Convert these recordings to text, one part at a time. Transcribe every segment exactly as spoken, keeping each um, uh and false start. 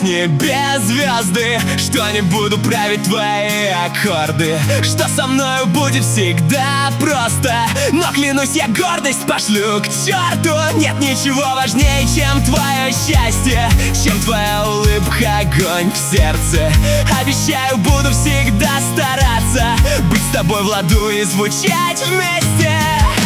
небес звезды, что не буду править твои аккорды, что со мною будет всегда просто. Но клянусь, я гордость пошлю к черту. Нет ничего важнее, чем твое счастье, чем твоя улыбка, огонь в сердце. Обещаю, буду всегда стараться быть с тобой в ладу и звучать вместе.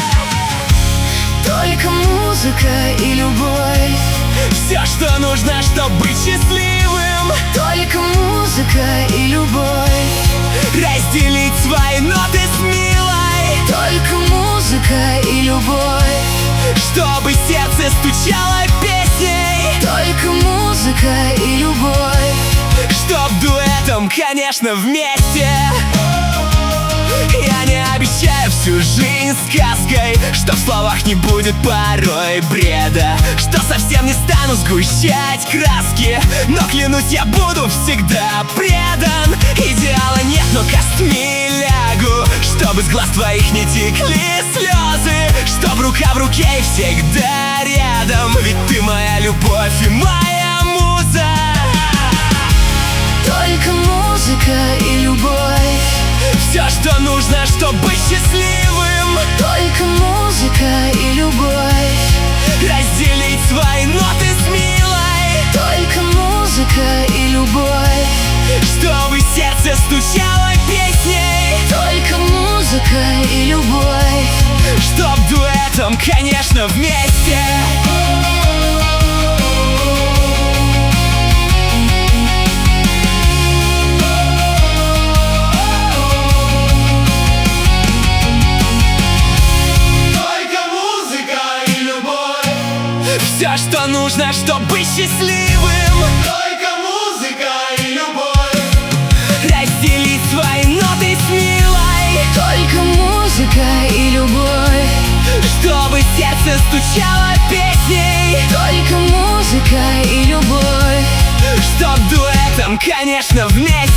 Только музыка и любовь, все, что нужно, чтобы быть счастливым. только музыка и любовь, Разделить свои ноты с милой, только музыка и любовь, чтобы сердце стучало песней, только музыка и любовь, чтоб дуэтом, конечно, вместе. Я не обещаю всю жизнь сказкой, что в словах не будет порой бреда, что совсем не стану сгущать краски, но клянусь, я буду всегда предан. Идеала нет, но костьми лягу, чтобы с глаз твоих не текли слезы, чтоб рука в руке и всегда рядом, ведь ты моя любовь и моя муза. только музыка и любовь, Все, что нужно, чтобы быть счастливым. только музыка и любовь, Разделить свои ноты с милой, только музыка и любовь, чтобы сердце стучало песней, только музыка и любовь, чтоб дуэтом, конечно, вместе. Все, что нужно, чтобы быть счастливым. Только музыка и любовь, Разделить свои ноты с милой, только музыка и любовь, чтобы сердце стучало песней, только музыка и любовь, чтоб дуэтом, конечно, вместе.